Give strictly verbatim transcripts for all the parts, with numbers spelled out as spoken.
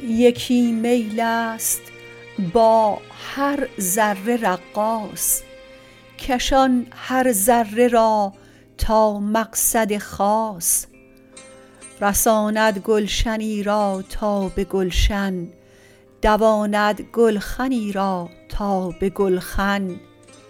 یکی میل است با هر ذره رقاص، کشان هر ذره را تا مقصد خاص. رساند گلشنی را تا به گلشن، دواند گلخنی را تا به گلخن.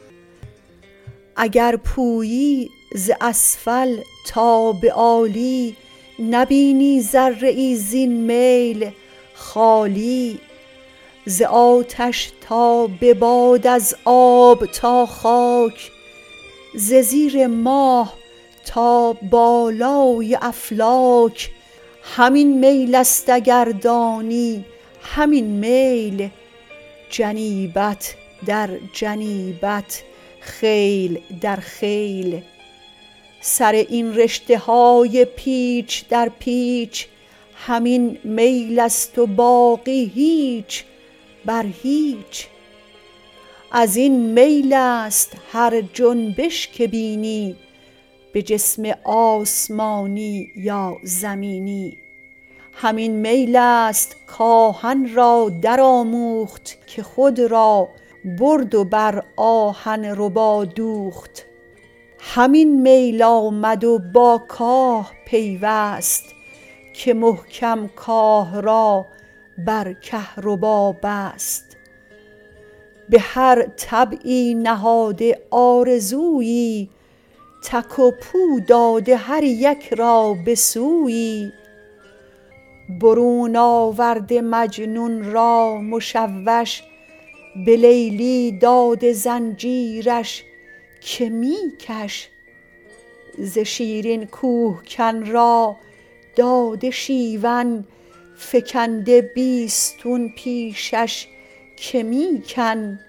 اگر پویی ز اسفل تا به عالی، نبینی ذره ای زین میل خالی. ز آتش تا به باد، از آب تا خاک، ز زیر ماه تا بالای افلاک. همین میل است اگر دانی همین میل، جنیبت در جنیبت خیل در خیل. سر این رشته های پیچ در پیچ، همین میل است و باقی هیچ بر هیچ. از این میل است هر جنبش که بینی، به جسم آسمانی یا زمینی. همین میل است کآهن را در آموخت، که خود را برد و بر آهن ربا دوخت. همین میل آمد و با کاه پیوست، که محکم کاه را بر کهربا بست. به هر طبعی نهاده آرزویی، تک و پو داده هر یک را به سویی. برون آورده مجنون را مشوش، به لیلی داده زنجیرش که می کش. ز شیرین کوهکن را داده شیون، فکنده بیستون پیشش که می کن.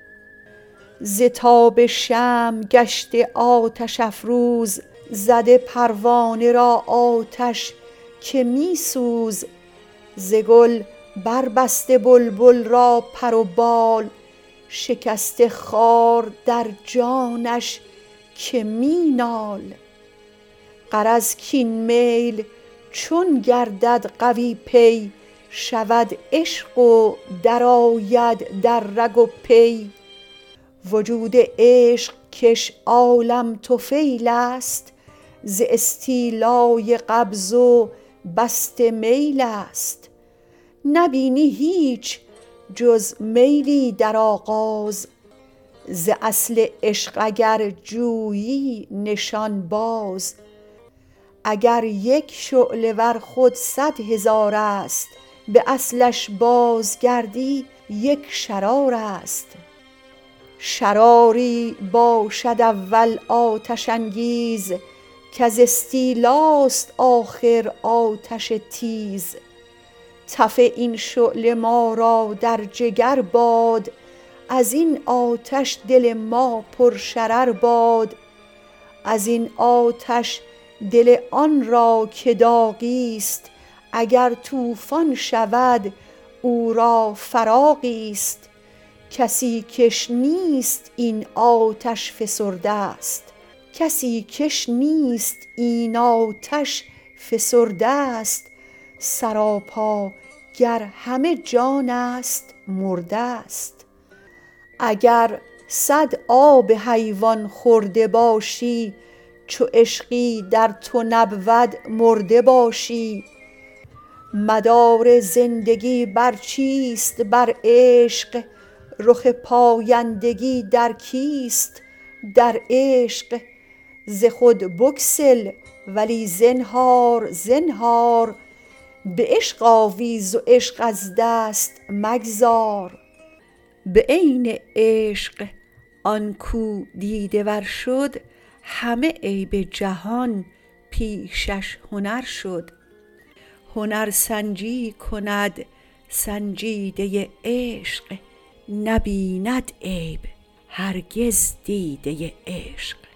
ز تاب شمع گشته آتش افروز، زده پروانه را آتش که می سوز. ز گل بربسته بلبل را پر و بال، شکسته خار در جانش که می نال. غرض کاین میل چون گردد قوی پی، شود عشق و درآید در رگ و پی. وجود عشق کش عالم طفیل است، ز استیلای قبض و بسط میل است. نبینی هیچ جز میلی در آغاز، ز اصل عشق اگر جویی نشان باز. اگر یک شعله ور خود صد هزار است، به اصلش باز گردی یک شرار است. شراری باشد اول آتش انگیز، کز استیلاست آخر آتش تیز. تف این شعله ما را در جگر باد، از این آتش دل ما پر شرر باد. از این آتش دل آن را که داغی است، اگر طوفان شود او را فراغی است. کسی کش نیست این آتش فسرده است، سراپا گر همه جان است مرده است. اگر صد آب حیوان خورده باشی، چو عشقی در تو نبود مرده باشی. مدار زندگی بر چیست بر عشق، رخ پایندگی در کیست در عشق. ز خود بگسل ولی زنهار زنهار، به عشق آویز و عشق از دست مگذار. به عین عشق آن کو دیده ور شد، همه عیب جهان پیشش هنر شد. هنر سنجی کند سنجیده عشق، نبیند عیب هرگز دیده عشق.